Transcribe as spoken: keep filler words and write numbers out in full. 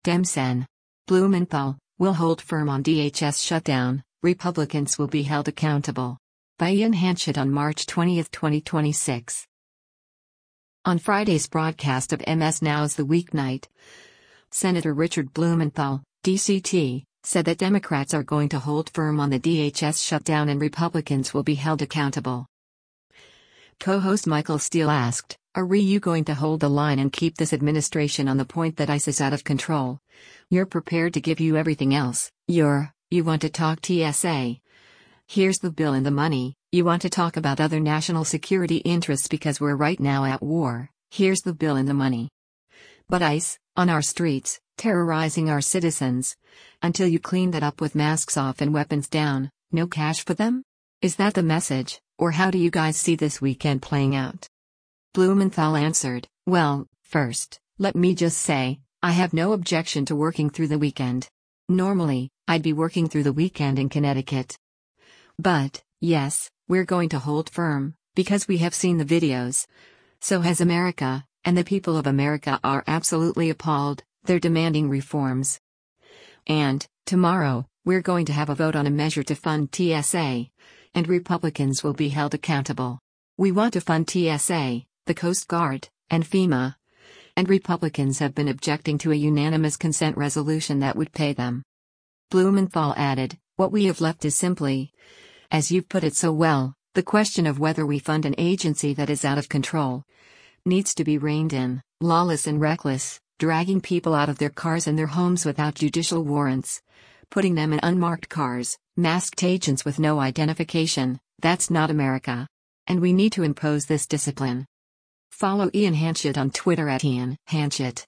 Demsen. Blumenthal will hold firm on D H S shutdown, Republicans will be held accountable. By Ian Hanchett on March twentieth, twenty twenty-six. On Friday's broadcast of M S Now's The Weeknight, Senator Richard Blumenthal, D C T, said that Democrats are going to hold firm on the D H S shutdown and Republicans will be held accountable. Co-host Michael Steele asked, "Are you going to hold the line and keep this administration on the point that ICE is out of control? You're prepared to give you everything else, you're, you want to talk T S A. Here's the bill and the money, you want to talk about other national security interests because we're right now at war, here's the bill and the money. But ICE, on our streets, terrorizing our citizens. Until you clean that up with masks off and weapons down, no cash for them? Is that the message, or how do you guys see this weekend playing out?" Blumenthal answered, "Well, first, let me just say, I have no objection to working through the weekend. Normally, I'd be working through the weekend in Connecticut. But, yes, we're going to hold firm, because we have seen the videos. So has America, and the people of America are absolutely appalled, they're demanding reforms. And, tomorrow, we're going to have a vote on a measure to fund T S A, and Republicans will be held accountable. We want to fund T S A, the Coast Guard, and FEMA. And Republicans have been objecting to a unanimous consent resolution that would pay them." Blumenthal added, "What we have left is simply, as you've put it so well, the question of whether we fund an agency that is out of control, needs to be reined in, lawless and reckless, dragging people out of their cars and their homes without judicial warrants, putting them in unmarked cars, masked agents with no identification. That's not America. And we need to impose this discipline." Follow Ian Hanchett on Twitter at Ian Hanchett.